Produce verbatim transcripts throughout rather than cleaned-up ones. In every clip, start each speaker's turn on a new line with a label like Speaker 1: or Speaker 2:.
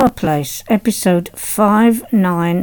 Speaker 1: Our Place, episode five ninety.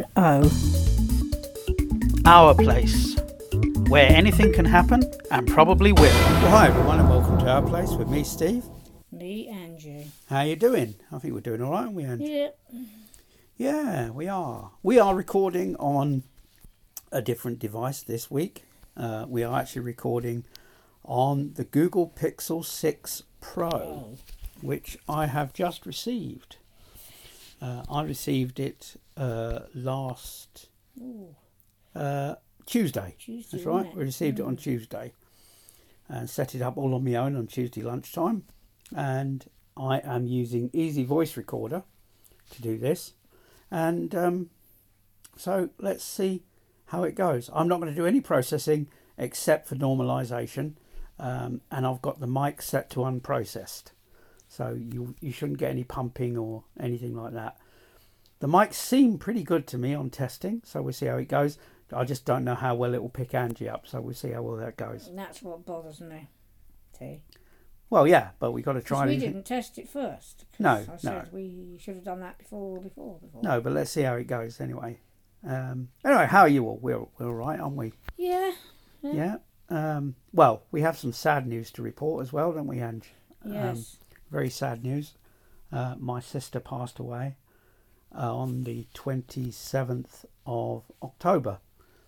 Speaker 2: Our Place, where anything can happen and probably will.
Speaker 3: Well, hi everyone and welcome to Our Place with me, Steve.
Speaker 1: Me, Angie.
Speaker 3: How you doing? I think we're doing all right, aren't we, Angie?
Speaker 1: Yeah.
Speaker 3: Yeah, we are. We are recording on a different device this week. Uh, we are actually recording on the Google Pixel six Pro,
Speaker 1: Oh.
Speaker 3: which I have just received. Uh, I received it uh, last
Speaker 1: Ooh,
Speaker 3: uh, Tuesday.
Speaker 1: Tuesday,
Speaker 3: That's right.
Speaker 1: wasn't it?
Speaker 3: We received it on
Speaker 1: Mm.
Speaker 3: Tuesday and set it up all on my own on Tuesday lunchtime. And I am using Easy Voice Recorder to do this. And um, so let's see how it goes. I'm not going to do any processing except for normalization. Um, and I've got the mic set to unprocessed. So you you shouldn't get any pumping or anything like that. The mics seem pretty good to me on testing, so we'll see how it goes. I just don't know how well it will pick Angie up, so we'll see how well that goes.
Speaker 1: And that's what bothers me. See?
Speaker 3: Well, yeah, but we've got to try.
Speaker 1: Because we
Speaker 3: anything.
Speaker 1: didn't test it first. 'cause
Speaker 3: No,
Speaker 1: I
Speaker 3: no.
Speaker 1: said we should have done that before, before, before.
Speaker 3: No, but let's see how it goes anyway. Um, anyway, how are you all? We're, we're all right, aren't we?
Speaker 1: Yeah.
Speaker 3: Yeah. Um, well, we have some sad news to report as well, don't we, Ange?
Speaker 1: Yes.
Speaker 3: Um, very sad news. Uh, my sister passed away uh, on the twenty-seventh of October.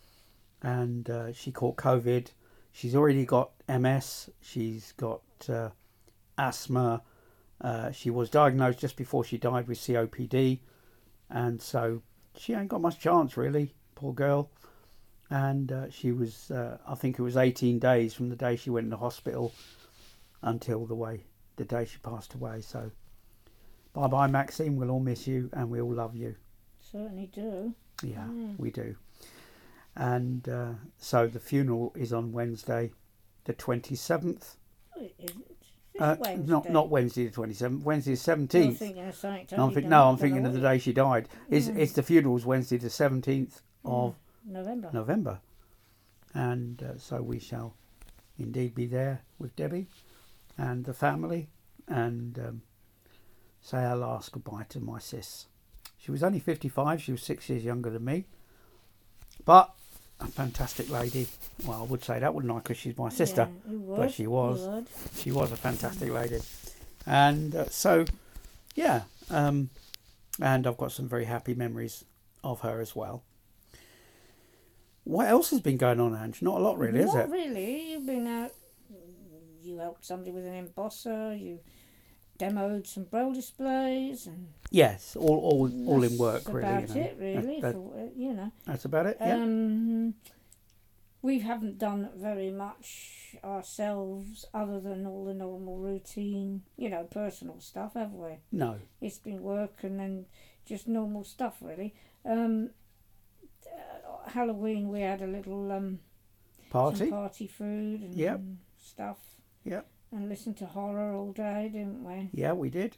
Speaker 3: And uh, she caught COVID. She's already got M S. She's got uh, asthma. Uh, she was diagnosed just before she died with C O P D. And so she ain't got much chance, really, poor girl. And uh, she was, uh, I think it was eighteen days from the day she went into hospital until the way the day she passed away. So bye-bye, Maxine. We'll all miss you and we all love you.
Speaker 1: Certainly do.
Speaker 3: Yeah,
Speaker 1: Mm.
Speaker 3: we do. And uh, so the funeral is on Wednesday, the twenty-seventh.
Speaker 1: Oh, it isn't. This
Speaker 3: Uh,
Speaker 1: Wednesday.
Speaker 3: not not Wednesday the twenty-seventh. Wednesday the
Speaker 1: You're
Speaker 3: seventeenth.
Speaker 1: thinking of something
Speaker 3: No, I'm
Speaker 1: totally
Speaker 3: think, no, I'm
Speaker 1: different.
Speaker 3: thinking of the day she died. It's
Speaker 1: Mm.
Speaker 3: it's the funeral's Wednesday the seventeenth of
Speaker 1: November.
Speaker 3: November, and uh, so we shall indeed be there with Debbie and the family and um, say our last goodbye to my sis. She was only fifty-five. She was six years younger than me, but a fantastic lady. Well, I would say that, wouldn't I? Because she's my sister.
Speaker 1: Yeah, you would.
Speaker 3: But she was.
Speaker 1: You would.
Speaker 3: She was a fantastic lady, and uh, so yeah. Um, and I've got some very happy memories of her as well. What else has been going on, Ange? Not a lot, really, is
Speaker 1: Not
Speaker 3: it?
Speaker 1: really. You've been out. You helped somebody with an embosser. You demoed some braille displays, and
Speaker 3: Yes, all all all in
Speaker 1: that's
Speaker 3: work, really.
Speaker 1: about
Speaker 3: you know.
Speaker 1: it, really.
Speaker 3: That- that-
Speaker 1: for, you know.
Speaker 3: that's about it. Yeah.
Speaker 1: Um, we haven't done very much ourselves, other than all the normal routine, you know, personal stuff, have we?
Speaker 3: No.
Speaker 1: It's been work and then just normal stuff, really. Um, uh, Halloween, we had a little um,
Speaker 3: Party.
Speaker 1: some party food and
Speaker 3: Yep.
Speaker 1: stuff.
Speaker 3: Yep.
Speaker 1: And listened to horror all day, didn't we?
Speaker 3: Yeah, we did.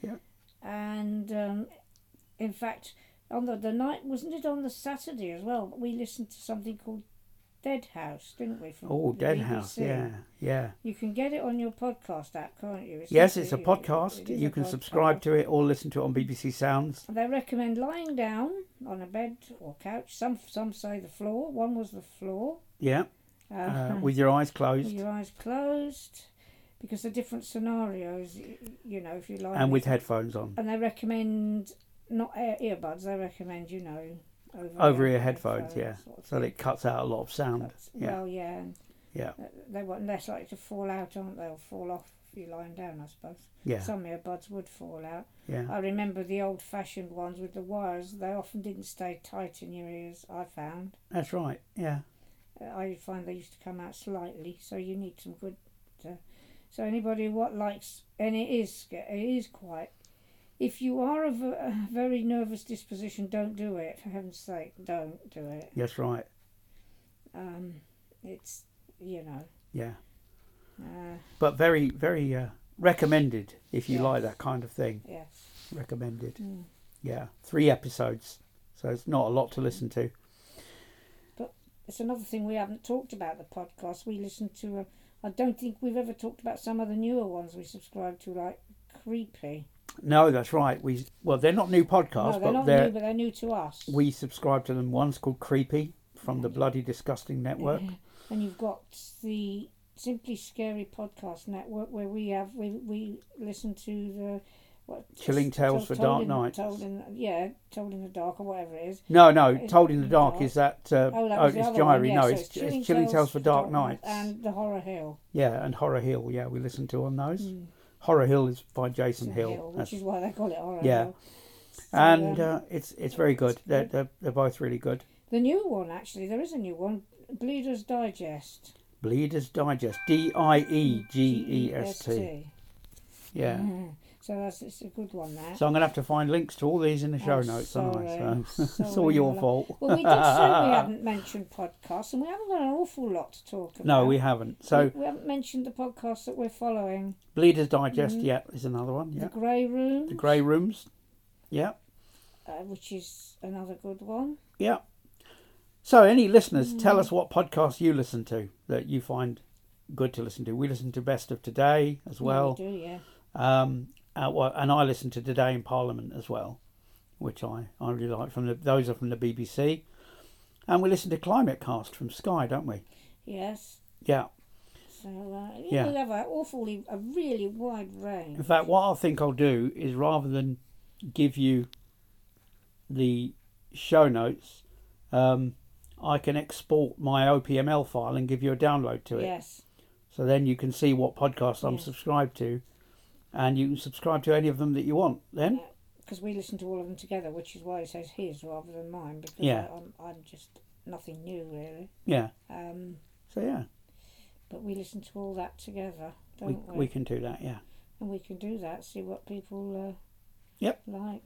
Speaker 1: And um, in fact, on the, the night, wasn't it on the Saturday as well? We listened to something called Dead House, didn't we? From
Speaker 3: Oh,
Speaker 1: the
Speaker 3: Dead
Speaker 1: B B C?
Speaker 3: House. Yeah, yeah.
Speaker 1: You can get it on your podcast app, can't you?
Speaker 3: Yes,
Speaker 1: not-
Speaker 3: it's a
Speaker 1: it-
Speaker 3: podcast.
Speaker 1: it is
Speaker 3: You
Speaker 1: a
Speaker 3: can
Speaker 1: podcast.
Speaker 3: subscribe to it or listen to it on B B C Sounds.
Speaker 1: They recommend lying down on a bed or couch. Some some say the floor. One was the floor.
Speaker 3: Yeah,
Speaker 1: Uh,
Speaker 3: uh, with your eyes
Speaker 1: with
Speaker 3: closed
Speaker 1: your eyes closed, because the different scenarios, y- you know, if you lie.
Speaker 3: and with
Speaker 1: there.
Speaker 3: headphones on.
Speaker 1: And they recommend not ear- earbuds. They recommend, you know, over,
Speaker 3: Over ear headphones, yeah.
Speaker 1: sort of
Speaker 3: So that
Speaker 1: thing.
Speaker 3: it cuts out a lot of sound.
Speaker 1: That's-
Speaker 3: Yeah,
Speaker 1: Well, yeah. And
Speaker 3: yeah,
Speaker 1: uh, they want less likely to fall out, aren't they? Or fall off if you're lying down, I suppose.
Speaker 3: yeah,
Speaker 1: Some earbuds would fall out.
Speaker 3: yeah.
Speaker 1: I remember the old-fashioned ones with the wires. They often didn't stay tight in your ears, I found.
Speaker 3: That's right. Yeah,
Speaker 1: Uh, I find they used to come out slightly, so you need some good... Uh, so anybody what likes... And it is, sca- it is quite... If you are of a, a very nervous disposition, don't do it. For heaven's sake, don't do it.
Speaker 3: that's right.
Speaker 1: Um, it's, you know...
Speaker 3: Yeah,
Speaker 1: Uh,
Speaker 3: but very, very uh, recommended if you
Speaker 1: Yes.
Speaker 3: like that kind of thing.
Speaker 1: yes.
Speaker 3: Recommended.
Speaker 1: Mm.
Speaker 3: Yeah, three episodes, so it's not a lot to listen to.
Speaker 1: It's another thing we haven't talked about the podcast. We listen to... A, I don't think we've ever talked about some of the newer ones we subscribe to, like Creepy.
Speaker 3: No, that's right. We well, they're not new podcasts,
Speaker 1: No, they're
Speaker 3: but
Speaker 1: not
Speaker 3: they're
Speaker 1: new, but they're new to us.
Speaker 3: we subscribe to them. One's called Creepy from the Bloody Disgusting Network.
Speaker 1: And you've got the Simply Scary Podcast Network, where we have we we listen to the what
Speaker 3: Chilling Tales for
Speaker 1: told
Speaker 3: Dark
Speaker 1: in,
Speaker 3: Nights.
Speaker 1: Told in, yeah, Told in the Dark or whatever it is.
Speaker 3: No, no,
Speaker 1: It's
Speaker 3: Told in the
Speaker 1: in
Speaker 3: Dark
Speaker 1: dark.
Speaker 3: is that. Uh,
Speaker 1: Oh, that
Speaker 3: oh,
Speaker 1: was the
Speaker 3: it's
Speaker 1: other one,
Speaker 3: Diary.
Speaker 1: yeah,
Speaker 3: no,
Speaker 1: so
Speaker 3: it's,
Speaker 1: it's
Speaker 3: it's
Speaker 1: Chilling
Speaker 3: Chilling
Speaker 1: Tales
Speaker 3: Tales for Dark Nights.
Speaker 1: and the Horror Hill.
Speaker 3: Yeah, and Horror Hill. Yeah, we listen to on those.
Speaker 1: Mm.
Speaker 3: Horror Hill is by Jason
Speaker 1: Hill,
Speaker 3: Hill.
Speaker 1: which
Speaker 3: That's-
Speaker 1: is why they call it Horror
Speaker 3: Yeah.
Speaker 1: Hill. So,
Speaker 3: and
Speaker 1: um,
Speaker 3: uh, it's it's very good. They're, they're they're both really good.
Speaker 1: the new one, actually, there is a new one, Bleeders Digest.
Speaker 3: Bleeders Digest. D I E G E S T. Yeah.
Speaker 1: Mhm. So that's it's a good one there.
Speaker 3: So I'm going to have to find links to all these in the show
Speaker 1: Oh,
Speaker 3: notes, aren't I?
Speaker 1: sorry.
Speaker 3: So it's all
Speaker 1: Sorry,
Speaker 3: your
Speaker 1: my
Speaker 3: fault.
Speaker 1: Well, we did say we hadn't mentioned podcasts, and we haven't got an awful lot to talk about.
Speaker 3: No, we haven't. So
Speaker 1: we, we haven't mentioned the podcasts that we're following.
Speaker 3: Bleeders Digest,
Speaker 1: Mhm.
Speaker 3: yeah, is another one. Yeah.
Speaker 1: The Grey Room,
Speaker 3: The Grey Rooms. Yeah.
Speaker 1: uh, which is another good one.
Speaker 3: Yeah. So, any listeners,
Speaker 1: Mm.
Speaker 3: tell us what podcasts you listen to that you find good to listen to. We listen to Best of Today as well.
Speaker 1: Yeah, we do, yeah.
Speaker 3: Um, uh, well, and I listen to Today in Parliament as well, which I, I really like. From the, those are from the B B C, and we listen to Climate Cast from Sky, don't we?
Speaker 1: Yes.
Speaker 3: Yeah.
Speaker 1: So uh, yeah,
Speaker 3: Yeah.
Speaker 1: we have an awfully, a really wide range.
Speaker 3: In fact, what I think I'll do is rather than give you the show notes, um, I can export my O P M L file and give you a download to it.
Speaker 1: Yes.
Speaker 3: So then you can see what podcasts I'm
Speaker 1: Yes.
Speaker 3: subscribed to, and you can subscribe to any of them that you want. Then,
Speaker 1: Because we listen to all of them together, which is why it says his rather than mine. Because
Speaker 3: Yeah.
Speaker 1: I, I'm, I'm just nothing new really.
Speaker 3: yeah.
Speaker 1: Um,
Speaker 3: So yeah,
Speaker 1: but we listen to all that together,
Speaker 3: we
Speaker 1: don't we?
Speaker 3: we can do that. Yeah.
Speaker 1: And we can do that. See what people uh,
Speaker 3: Yep.
Speaker 1: like.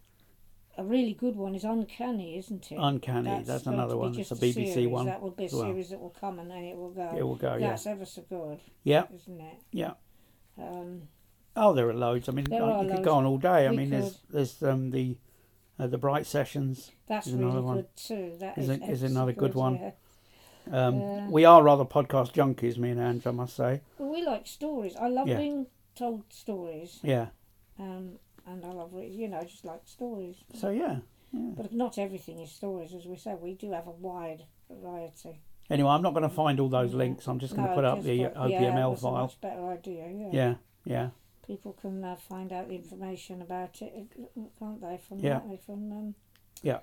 Speaker 1: A really good one is Uncanny, isn't it?
Speaker 3: Uncanny. That's,
Speaker 1: going
Speaker 3: another
Speaker 1: to be
Speaker 3: one. It's
Speaker 1: just
Speaker 3: a B B C
Speaker 1: series.
Speaker 3: one.
Speaker 1: That will be a
Speaker 3: as well.
Speaker 1: series that will come and then it will go.
Speaker 3: It will go. Yeah.
Speaker 1: That's ever so good,
Speaker 3: Yeah.
Speaker 1: isn't it?
Speaker 3: Yeah.
Speaker 1: Um,
Speaker 3: Oh, there are loads. I mean,
Speaker 1: There
Speaker 3: like,
Speaker 1: are
Speaker 3: you could
Speaker 1: loads.
Speaker 3: go on all day. I
Speaker 1: We
Speaker 3: mean, there's there's um the uh, the Bright Sessions.
Speaker 1: that's
Speaker 3: Is
Speaker 1: really
Speaker 3: another one.
Speaker 1: good too. That
Speaker 3: Is
Speaker 1: is,
Speaker 3: a- is
Speaker 1: ever so
Speaker 3: another good one.
Speaker 1: Yeah.
Speaker 3: Um,
Speaker 1: Yeah.
Speaker 3: we are rather podcast junkies, me and Ange, I must say.
Speaker 1: Well, we like stories. I love
Speaker 3: Yeah.
Speaker 1: being told stories,
Speaker 3: Yeah.
Speaker 1: um, and I love re- you know just like stories.
Speaker 3: So yeah. yeah.
Speaker 1: But not everything is stories, as we said. We do have a wide variety.
Speaker 3: Anyway, I'm not going to find all those
Speaker 1: No.
Speaker 3: links. I'm just going to
Speaker 1: No,
Speaker 3: put up
Speaker 1: just
Speaker 3: the
Speaker 1: put-
Speaker 3: O P M L
Speaker 1: yeah, that's a
Speaker 3: file.
Speaker 1: much better idea. Yeah.
Speaker 3: Yeah. Yeah.
Speaker 1: People can uh, find out the information about it, can't they? From
Speaker 3: Yeah.
Speaker 1: that, from um.
Speaker 3: Yeah.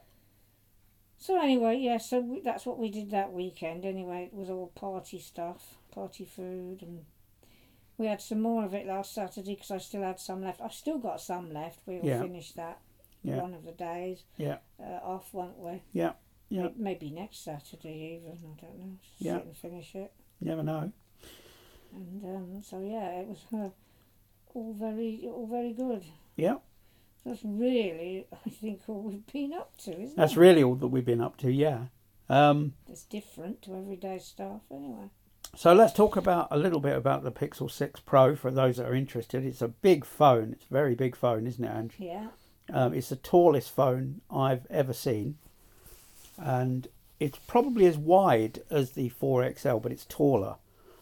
Speaker 1: So anyway, yeah. So we, that's what we did that weekend. Anyway, it was all party stuff, party food, and we had some more of it last Saturday because I still had some left. I've still got some left. We'll
Speaker 3: Yeah.
Speaker 1: finish that
Speaker 3: Yeah.
Speaker 1: one of the days.
Speaker 3: Yeah.
Speaker 1: Uh, off, won't we?
Speaker 3: Yeah. Yeah.
Speaker 1: May- Maybe next Saturday even. I don't know. Just
Speaker 3: Yeah.
Speaker 1: sit and finish it.
Speaker 3: You never know.
Speaker 1: And um, so yeah, it was uh, all very, all very good.
Speaker 3: Yeah.
Speaker 1: That's really, I think, all we've been up to, isn't
Speaker 3: That's
Speaker 1: it?
Speaker 3: really all that we've been up to. Yeah. Um,
Speaker 1: It's different to everyday stuff, anyway.
Speaker 3: so let's talk about a little bit about the Pixel six Pro for those that are interested. It's a big phone. It's a very big phone, isn't it, Ange?
Speaker 1: Yeah.
Speaker 3: Um, it's the tallest phone I've ever seen, and it's probably as wide as the four X L, but it's taller.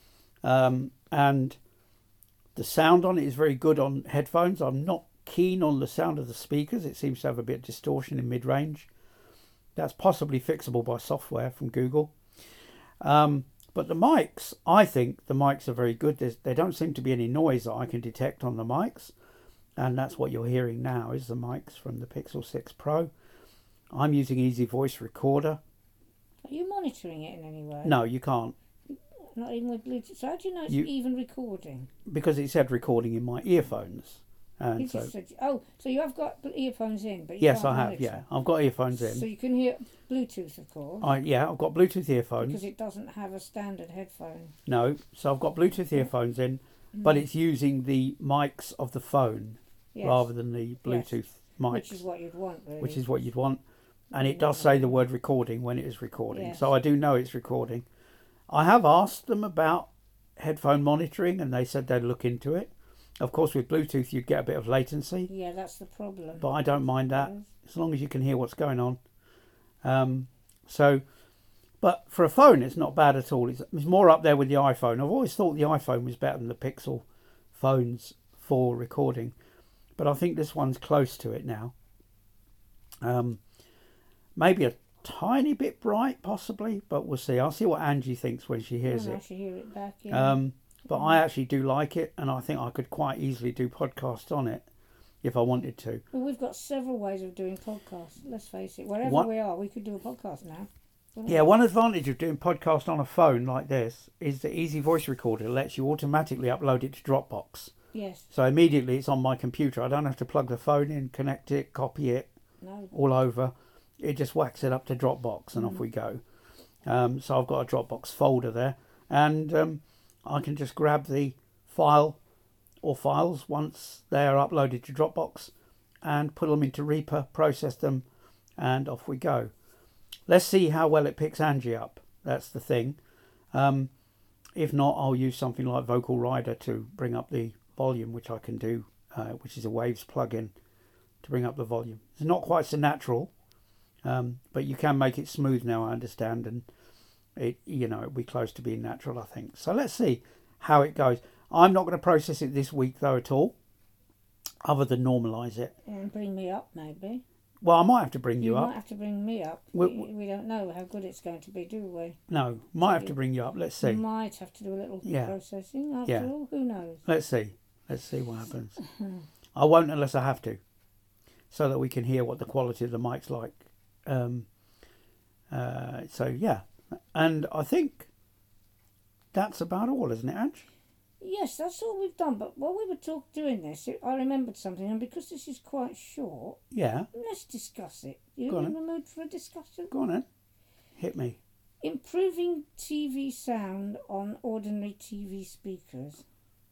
Speaker 3: Um, and the sound on it is very good on headphones. I'm not keen on the sound of the speakers. It seems to have a bit of distortion in mid-range. That's possibly fixable by software from Google. Um, but the mics, I think the mics are very good. There's, there don't seem to be any noise that I can detect on the mics. And that's what you're hearing now is the mics from the Pixel six Pro. I'm using Easy Voice Recorder.
Speaker 1: Are you monitoring it in any way?
Speaker 3: No, you can't,
Speaker 1: Not even with Bluetooth. So how do you know it's
Speaker 3: You-
Speaker 1: even recording?
Speaker 3: because it said recording in my earphones. And
Speaker 1: You
Speaker 3: so,
Speaker 1: just said, oh, so you have got earphones in, but you
Speaker 3: yes,
Speaker 1: can't
Speaker 3: I have.
Speaker 1: monitor.
Speaker 3: Yeah, I've got earphones
Speaker 1: So
Speaker 3: in.
Speaker 1: you can hear Bluetooth, of course,
Speaker 3: I yeah, I've got Bluetooth earphones.
Speaker 1: because it doesn't have a standard headphone.
Speaker 3: No, so I've got Bluetooth earphones in, but it's using the mics of the phone
Speaker 1: Yes,
Speaker 3: rather than the Bluetooth mics,
Speaker 1: which is what you'd want, really.
Speaker 3: which is what you'd want. And it does say the word recording when it is recording.
Speaker 1: Yes.
Speaker 3: So I do know it's recording. I have asked them about headphone monitoring and they said they'd look into it. Of course, with Bluetooth, you'd get a bit of latency,
Speaker 1: Yeah, that's the problem.
Speaker 3: but I don't mind that
Speaker 1: Yes.
Speaker 3: as long as you can hear what's going on. Um, so, but for a phone, it's not bad at all. It's, it's more up there with the iPhone. I've always thought the iPhone was better than the Pixel phones for recording. but I think this one's close to it now. Um, maybe a tiny bit bright, possibly, but we'll see. I'll see what Angie thinks when she hears
Speaker 1: I'll
Speaker 3: it.
Speaker 1: actually hear it back, yeah.
Speaker 3: Um, but I actually do like it, and I think I could quite easily do podcasts on it if I wanted to.
Speaker 1: Well, we've got several ways of doing podcasts. Let's face it. Wherever
Speaker 3: What?
Speaker 1: we are, we could do a podcast now.
Speaker 3: Yeah, one advantage of doing podcast on a phone like this is the Easy Voice Recorder lets you automatically upload it to Dropbox.
Speaker 1: Yes.
Speaker 3: So immediately it's on my computer. I don't have to plug the phone in, connect it, copy it
Speaker 1: No.
Speaker 3: all over. It just whacks it up to Dropbox and
Speaker 1: Mm.
Speaker 3: off we go. Um, so I've got a Dropbox folder there, and um, I can just grab the file or files once they're uploaded to Dropbox and put them into Reaper, process them, and off we go. Let's see how well it picks Angie up. That's the thing. Um, if not, I'll use something like Vocal Rider to bring up the volume, which I can do, uh, which is a Waves plugin to bring up the volume. It's not quite so natural, um, but you can make it smooth now, I understand, and it, you know, it'll be close to being natural, I think. So let's see how it goes. I'm not going to process it this week, though, at all, other than normalise it.
Speaker 1: And bring me up, maybe.
Speaker 3: Well, I might have to bring you,
Speaker 1: You
Speaker 3: up.
Speaker 1: might have to bring me up.
Speaker 3: We-
Speaker 1: We, we don't know how good it's going to be, do we?
Speaker 3: No, might have to bring you up. Let's see.
Speaker 1: Might have to do a little
Speaker 3: Yeah.
Speaker 1: processing. After
Speaker 3: Yeah.
Speaker 1: all, who knows?
Speaker 3: Let's see. Let's see what happens. I won't unless I have to, so that we can hear what the quality of the mic's like. Um, uh, so, yeah. And I think that's about all, isn't it, Ange?
Speaker 1: Yes, that's all we've done. But while we were talk, doing this, it, I remembered something. And because this is quite short,
Speaker 3: Yeah.
Speaker 1: let's discuss it. You
Speaker 3: Go on
Speaker 1: in
Speaker 3: then.
Speaker 1: the mood for a discussion?
Speaker 3: Go on then. Hit me.
Speaker 1: Improving T V sound on ordinary T V speakers.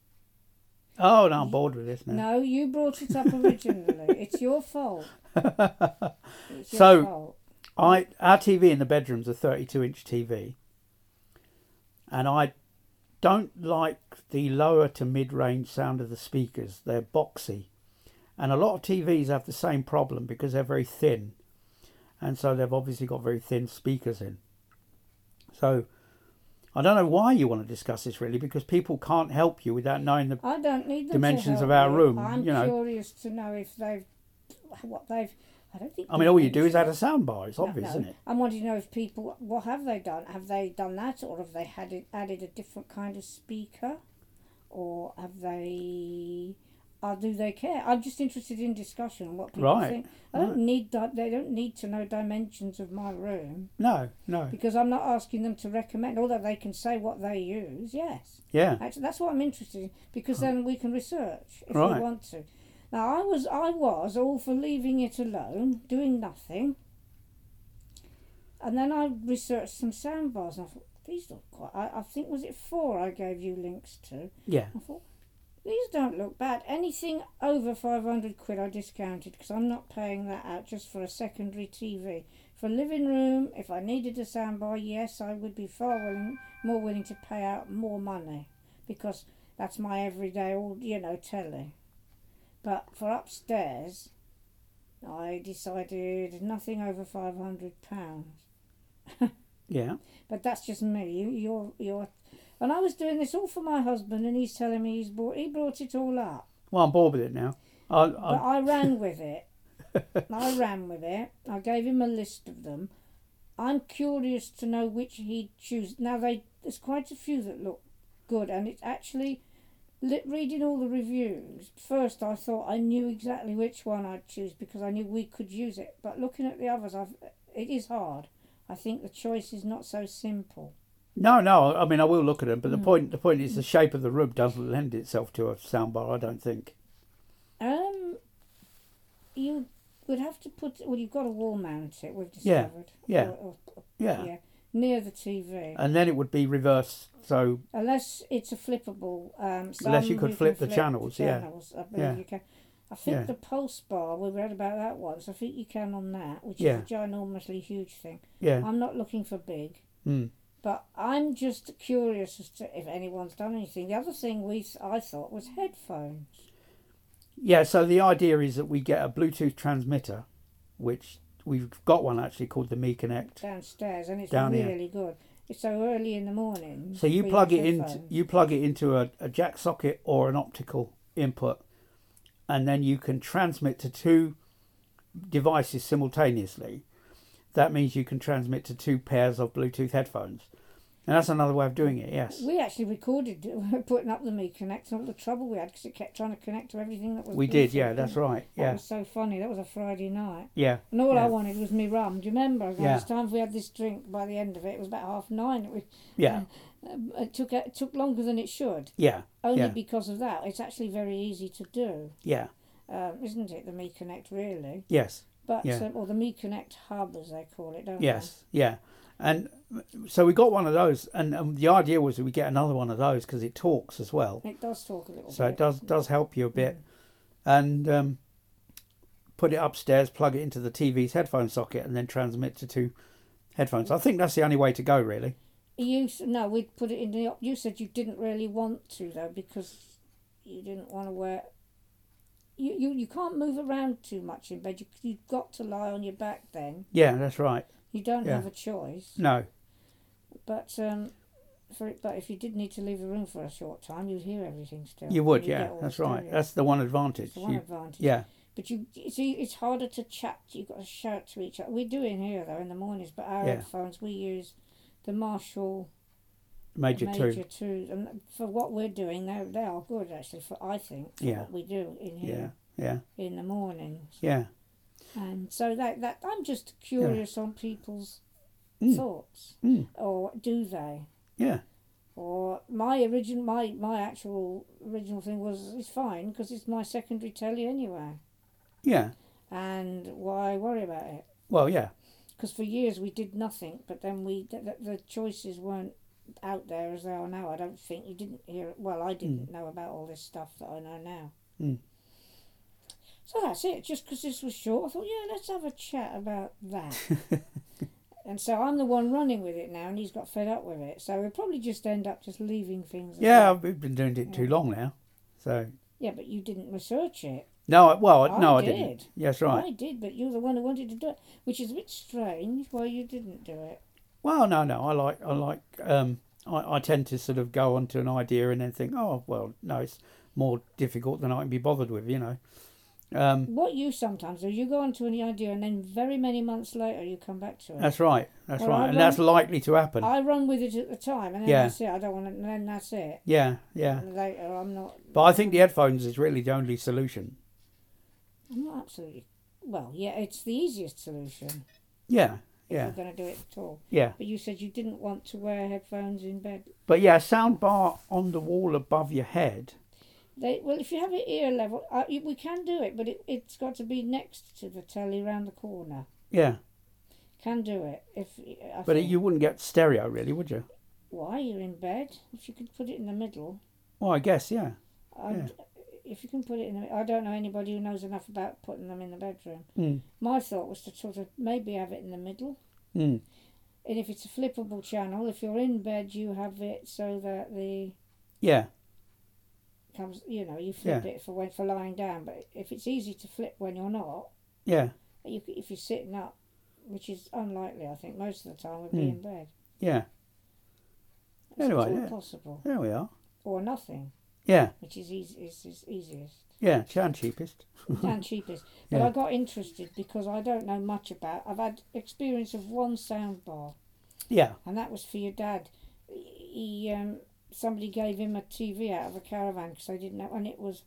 Speaker 3: Oh, no, I'm bored with this now.
Speaker 1: No, you brought it up originally. It's your fault. It's your
Speaker 3: So-
Speaker 1: fault.
Speaker 3: I Our T V in the bedroom's a thirty-two inch T V, and I don't like the lower to mid-range sound of the speakers. They're boxy, and a lot of T Vs have the same problem because they're very thin, and so they've obviously got very thin speakers in. So I don't know why you want to discuss this, really, because people can't help you without knowing the
Speaker 1: I don't need them
Speaker 3: dimensions
Speaker 1: to
Speaker 3: of
Speaker 1: help
Speaker 3: our
Speaker 1: you.
Speaker 3: room,
Speaker 1: I'm
Speaker 3: you know.
Speaker 1: curious to know if they've what they've. I don't think.
Speaker 3: I mean, all you do is add a sound bar. It's
Speaker 1: No,
Speaker 3: obvious,
Speaker 1: no.
Speaker 3: isn't it?
Speaker 1: I'm wanting to know if people. What have they done? Have they done that, or have they had it, added a different kind of speaker, or have they? Or do they care? I'm just interested in discussion and what people
Speaker 3: Right.
Speaker 1: think. I don't
Speaker 3: Right.
Speaker 1: need that. They don't need to know dimensions of my room
Speaker 3: No, no.
Speaker 1: because I'm not asking them to recommend. Although they can say what they use, yes.
Speaker 3: Yeah.
Speaker 1: Actually, that's what I'm interested in because then we can research if
Speaker 3: Right.
Speaker 1: we want to. Now, I was I was all for leaving it alone, doing nothing, and then I researched some sound bars and I thought these look quite. I, I think was it four I gave you links to.
Speaker 3: Yeah.
Speaker 1: I thought these don't look bad. Anything over five hundred quid I discounted because I'm not paying that out just for a secondary T V. For a living room, if I needed a soundbar, yes, I would be far willing, more willing to pay out more money because that's my everyday, all you know, telly. But for upstairs, I decided nothing over five hundred pounds.
Speaker 3: Yeah.
Speaker 1: But that's just me. You, you're, you're, and I was doing this all for my husband, and he's telling me he's bought, he brought it all up.
Speaker 3: Well, I'm bored with it now. I,
Speaker 1: But
Speaker 3: I,
Speaker 1: I ran with it. I ran with it. I gave him a list of them. I'm curious to know which he'd choose. Now, they there's quite a few that look good, and it's actually li- reading all the reviews. First, I thought I knew exactly which one I'd choose because I knew we could use it. But looking at the others, I've, it is hard. I think the choice is not so simple.
Speaker 3: no, no. I mean, I will look at them, but the
Speaker 1: Mm.
Speaker 3: point, the point is, the shape of the room doesn't lend itself to a soundbar. I don't think.
Speaker 1: Um, you would have to put. Well, you've got to wall mount it. We've
Speaker 3: Yeah,
Speaker 1: discovered.
Speaker 3: yeah,
Speaker 1: Or- or- or-
Speaker 3: Yeah.
Speaker 1: yeah, near the T V.
Speaker 3: And then it would be reversed. So
Speaker 1: Unless it's a flippable. Um,
Speaker 3: Unless you
Speaker 1: some
Speaker 3: could
Speaker 1: can
Speaker 3: flip the channels, yeah.
Speaker 1: channels, I believe
Speaker 3: Yeah.
Speaker 1: you can. I think
Speaker 3: Yeah.
Speaker 1: the pulse bar, we read about that once. I think you can on that, which
Speaker 3: Yeah.
Speaker 1: is a ginormously huge thing.
Speaker 3: yeah.
Speaker 1: I'm not looking for big,
Speaker 3: Mm.
Speaker 1: but I'm just curious as to if anyone's done anything. The other thing we I thought was headphones.
Speaker 3: Yeah. So the idea is that we get a Bluetooth transmitter, which we've got one actually called the Me Connect.
Speaker 1: Downstairs, and it's
Speaker 3: Down here.
Speaker 1: really good. It's so early in the morning.
Speaker 3: So you
Speaker 1: we
Speaker 3: plug
Speaker 1: use
Speaker 3: it into
Speaker 1: headphones.
Speaker 3: you plug it into a, a jack socket or an optical input, and then you can transmit to two devices simultaneously. That means you can transmit to two pairs of Bluetooth headphones. And that's another way of doing it, yes.
Speaker 1: We actually recorded putting up the Me Connect and all the trouble we had because it kept trying to connect to everything that was
Speaker 3: We
Speaker 1: Bluetooth,
Speaker 3: did, yeah,
Speaker 1: didn't
Speaker 3: that's
Speaker 1: it?
Speaker 3: right.
Speaker 1: That
Speaker 3: Yeah.
Speaker 1: was so funny. That was a Friday night.
Speaker 3: Yeah.
Speaker 1: And all
Speaker 3: yeah.
Speaker 1: I wanted was me rum. Do you remember? By
Speaker 3: Yeah.
Speaker 1: the time we had this drink, by the end of it, it was about half nine. It, was,
Speaker 3: Yeah.
Speaker 1: uh, it took it took longer than it should.
Speaker 3: Yeah.
Speaker 1: Only
Speaker 3: yeah.
Speaker 1: because of that. It's actually very easy to do,
Speaker 3: Yeah.
Speaker 1: um, isn't it? The Me Connect, really.
Speaker 3: Yes.
Speaker 1: But
Speaker 3: Yeah.
Speaker 1: um, or the Me Connect Hub, as they call it, don't
Speaker 3: Yes. Yeah. And so we got one of those, and, and the idea was that we get another one of those because it talks as well.
Speaker 1: they? It does talk a little
Speaker 3: So
Speaker 1: bit.
Speaker 3: it does does help you a bit. And um, put it upstairs, plug it into the T V's headphone socket, and then transmit to two headphones. I think that's the only way to go, really.
Speaker 1: You s- no, we'd put it in the. You said you didn't really want to though because you didn't want to wear. You, you, you can't move around too much in bed. You, you've got to lie on your back then.
Speaker 3: Yeah, that's right.
Speaker 1: You don't
Speaker 3: Yeah.
Speaker 1: have a choice.
Speaker 3: No.
Speaker 1: But um, for it, but if you did need to leave the room for a short time, you'd hear everything still.
Speaker 3: You would,
Speaker 1: You'd
Speaker 3: yeah,
Speaker 1: get all the
Speaker 3: that's right.
Speaker 1: stereo.
Speaker 3: That's the one advantage.
Speaker 1: That's the one
Speaker 3: You-
Speaker 1: advantage.
Speaker 3: yeah,
Speaker 1: But you you see, it's harder to chat. You've got to shout to each other. We do in here though in the mornings, but our
Speaker 3: Yeah.
Speaker 1: headphones we use the Marshall
Speaker 3: major,
Speaker 1: Major
Speaker 3: two.
Speaker 1: two, and for what we're doing, they they are good actually. For I think for
Speaker 3: Yeah.
Speaker 1: what we do in
Speaker 3: Yeah,
Speaker 1: here
Speaker 3: yeah,
Speaker 1: in the mornings,
Speaker 3: yeah.
Speaker 1: and so that that I'm just curious on people's
Speaker 3: Mm.
Speaker 1: thoughts,
Speaker 3: Mm.
Speaker 1: or do they?
Speaker 3: Yeah,
Speaker 1: Or my original, my my actual original thing was it's fine because it's my secondary telly anyway,
Speaker 3: yeah.
Speaker 1: and why worry about it?
Speaker 3: Well, yeah,
Speaker 1: Because for years we did nothing, but then we the, the, the choices weren't out there as they are now. I don't think you didn't hear. Well, I didn't know about all this stuff that I know now.
Speaker 3: Mm.
Speaker 1: So that's it. Just because this was short, I thought, yeah, let's have a chat about that. And so I'm the one running with it now, and he's got fed up with it. So we'll probably just end up just leaving things. as
Speaker 3: yeah.
Speaker 1: well.
Speaker 3: We've been doing it too
Speaker 1: Yeah.
Speaker 3: long now. So
Speaker 1: Yeah, but you didn't research it.
Speaker 3: no, I- well,
Speaker 1: I
Speaker 3: no, I
Speaker 1: did.
Speaker 3: didn't. Yes, right.
Speaker 1: I did, but you're the one who wanted to do it, which is a bit strange why you didn't do it.
Speaker 3: Well, no, no. I like, I like. Um, I, I tend to sort of go onto an idea and then think, oh, well, no, it's more difficult than I can be bothered with, you know. Um,
Speaker 1: What you sometimes do, you go onto any idea and then very many months later you come back to it.
Speaker 3: that's right. That's
Speaker 1: Well, I
Speaker 3: right, and
Speaker 1: run-
Speaker 3: that's likely to happen.
Speaker 1: I run with it at the time, and then
Speaker 3: Yeah.
Speaker 1: that's it. I don't want to, and then that's it.
Speaker 3: yeah, yeah.
Speaker 1: And later, I'm not.
Speaker 3: But I think the headphones is really the only solution.
Speaker 1: I'm not absolutely. Well, yeah, it's the easiest solution
Speaker 3: Yeah,
Speaker 1: if
Speaker 3: yeah,
Speaker 1: you're going to do it at all.
Speaker 3: yeah.
Speaker 1: But you said you didn't want to wear headphones in bed.
Speaker 3: But yeah, a sound bar on the wall above your head.
Speaker 1: They well, if you have it ear level, uh, you- we can do it, but it it's got to be next to the telly round the corner.
Speaker 3: Yeah,
Speaker 1: Can do it if. I
Speaker 3: but
Speaker 1: think.
Speaker 3: you wouldn't get stereo, really, would you?
Speaker 1: Why you're in bed? If you could put it in the middle.
Speaker 3: Well, I guess, yeah.
Speaker 1: I'd, If you can put it in the, I don't know anybody who knows enough about putting them in the bedroom.
Speaker 3: Mm.
Speaker 1: My thought was to sort of maybe have it in the middle.
Speaker 3: Mm.
Speaker 1: And if it's a flippable channel, if you're in bed, you have it so that the
Speaker 3: Yeah,
Speaker 1: comes, you know, you flip
Speaker 3: Yeah.
Speaker 1: it for when for lying down. But if it's easy to flip when you're not,
Speaker 3: yeah,
Speaker 1: you c- if you're sitting up, which is unlikely, I think most of the time would be
Speaker 3: Mm.
Speaker 1: in bed.
Speaker 3: yeah.
Speaker 1: It's
Speaker 3: Anyway,
Speaker 1: all
Speaker 3: yeah.
Speaker 1: possible,
Speaker 3: There we are.
Speaker 1: or nothing,
Speaker 3: Yeah,
Speaker 1: which is easy, is, is easiest.
Speaker 3: yeah. Sound cheapest.
Speaker 1: And cheapest. But
Speaker 3: Yeah.
Speaker 1: I got interested because I don't know much about. I've had experience of one sound bar,
Speaker 3: Yeah,
Speaker 1: and that was for your dad. He um, somebody gave him a T V out of a caravan because they didn't know, and it was.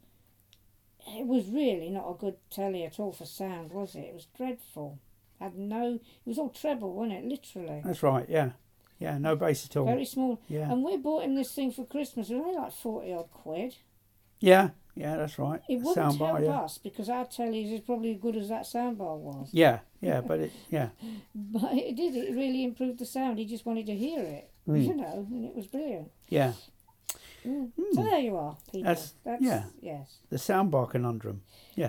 Speaker 1: It was really not a good telly at all for sound, was it? It was dreadful. Had no. It was all treble, wasn't it? Literally.
Speaker 3: that's right. Yeah, yeah. No bass at all.
Speaker 1: Very small.
Speaker 3: Yeah,
Speaker 1: And we bought him this thing for Christmas. It was only like forty odd quid.
Speaker 3: yeah, yeah. That's right.
Speaker 1: It wouldn't
Speaker 3: Sound bar.
Speaker 1: help
Speaker 3: Yeah,
Speaker 1: us because our tellies is probably as good as that soundbar was.
Speaker 3: yeah, yeah. But it, yeah,
Speaker 1: But it did. It really improved the sound. He just wanted to hear it,
Speaker 3: Mm.
Speaker 1: you know, and it was brilliant.
Speaker 3: yeah.
Speaker 1: Mm. So there you are, people.
Speaker 3: That's- yeah.
Speaker 1: Yes.
Speaker 3: The sound bar conundrum. Yeah,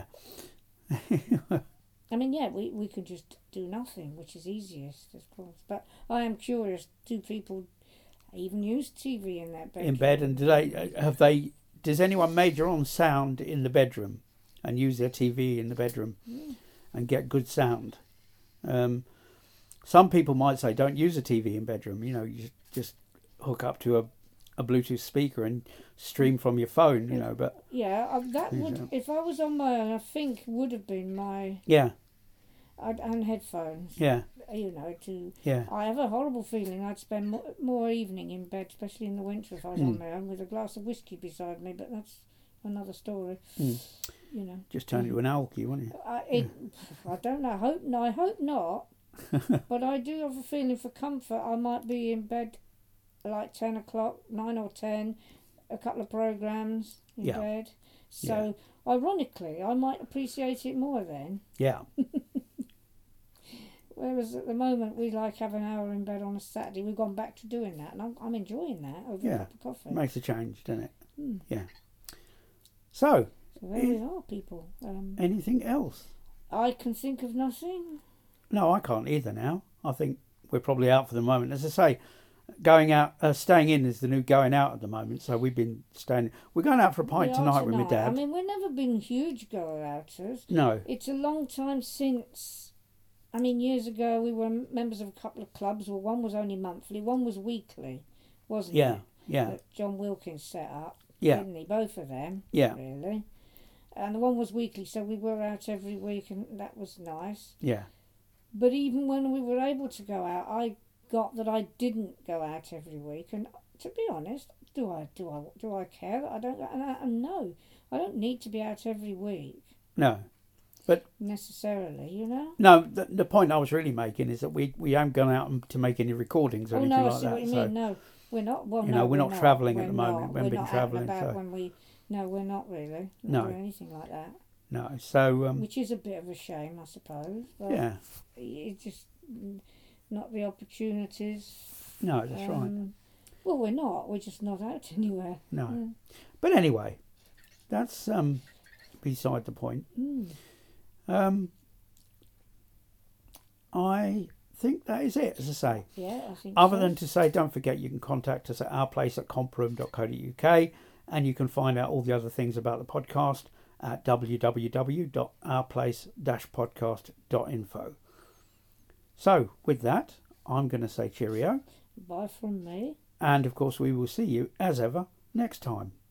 Speaker 1: I mean, yeah, we, we could just do nothing, which is easiest, of course. But I am curious. Do people even use T V in their bedroom?
Speaker 3: in bed. And do they have they? Does anyone major on sound in the bedroom and use their T V in the bedroom
Speaker 1: Mm.
Speaker 3: and get good sound? Um, some people might say don't use a T V in bedroom. You know, you just hook up to a a Bluetooth speaker and stream from your phone, you know. But
Speaker 1: Yeah, uh, that
Speaker 3: Yeah.
Speaker 1: would, if I was on my own, I think would have been my,
Speaker 3: yeah,
Speaker 1: I'd, and headphones,
Speaker 3: yeah,
Speaker 1: you know, to,
Speaker 3: yeah,
Speaker 1: I have a horrible feeling I'd spend more, more evening in bed, especially in the winter if I was
Speaker 3: Mm.
Speaker 1: on my own, with a glass of whiskey beside me, but that's another story,
Speaker 3: Mm.
Speaker 1: you know.
Speaker 3: just turn into an alky, wouldn't you?
Speaker 1: I, it, I don't know, I hope, no, I hope not, but I do have a feeling for comfort I might be in bed like ten o'clock, nine or ten, a couple of programmes in
Speaker 3: Yeah.
Speaker 1: bed. So, ironically, I might appreciate it more then.
Speaker 3: Yeah,
Speaker 1: Whereas at the moment, we like have an hour in bed on a Saturday. We've gone back to doing that, and I'm, I'm enjoying that over
Speaker 3: Yeah.
Speaker 1: a cup of coffee.
Speaker 3: makes a change, doesn't it?
Speaker 1: Mm.
Speaker 3: Yeah. So,
Speaker 1: So there we are, people. Um,
Speaker 3: anything else?
Speaker 1: I can think of nothing.
Speaker 3: No, I can't either now. I think we're probably out for the moment. As I say, going out, uh, staying in is the new going out at the moment. So we've been staying. We're going out for a pint
Speaker 1: We are
Speaker 3: tonight, with my dad.
Speaker 1: I mean, we've never been huge go-outers.
Speaker 3: no,
Speaker 1: It's a long time since. I mean, years ago we were members of a couple of clubs. Well, one was only monthly, one was weekly, wasn't
Speaker 3: yeah,
Speaker 1: it?
Speaker 3: yeah,
Speaker 1: That John Wilkins set up,
Speaker 3: yeah,
Speaker 1: didn't he? Both of them,
Speaker 3: yeah,
Speaker 1: really. And the one was weekly, so we were out every week, and that was nice.
Speaker 3: yeah,
Speaker 1: But even when we were able to go out, I got that I didn't go out every week. And to be honest, do I do I do I care that I don't go? And, I, and no, I don't need to be out every week
Speaker 3: no,
Speaker 1: necessarily. You know.
Speaker 3: no. The, the point I was really making is that we we haven't gone out to make any recordings or
Speaker 1: Oh
Speaker 3: anything
Speaker 1: no, I
Speaker 3: like
Speaker 1: see
Speaker 3: that.
Speaker 1: what you
Speaker 3: so
Speaker 1: mean. No, we're not. Well,
Speaker 3: you
Speaker 1: no,
Speaker 3: know, we're not travelling at
Speaker 1: We're
Speaker 3: the moment.
Speaker 1: not.
Speaker 3: We haven't
Speaker 1: We're
Speaker 3: been
Speaker 1: not
Speaker 3: travelling,
Speaker 1: out and about
Speaker 3: so-
Speaker 1: when we. No, we're not really. Not
Speaker 3: No.
Speaker 1: doing anything like that.
Speaker 3: no, so um,
Speaker 1: Which is a bit of a shame, I suppose. But
Speaker 3: yeah,
Speaker 1: it's just mm, not the opportunities.
Speaker 3: no, that's right.
Speaker 1: Um, Well, we're not. We're just not out anywhere.
Speaker 3: No,
Speaker 1: Mm.
Speaker 3: but anyway, that's um beside the point.
Speaker 1: Mm.
Speaker 3: Um, I think that is it. As I say.
Speaker 1: Yeah, I think
Speaker 3: Other
Speaker 1: so.
Speaker 3: than to say, don't forget you can contact us at our place at comproom dot co dot uk, and you can find out all the other things about the podcast at w w w dot our place dash podcast dot info. So, with that, I'm going to say cheerio,
Speaker 1: Bye from me.
Speaker 3: and of course, we will see you as ever next time.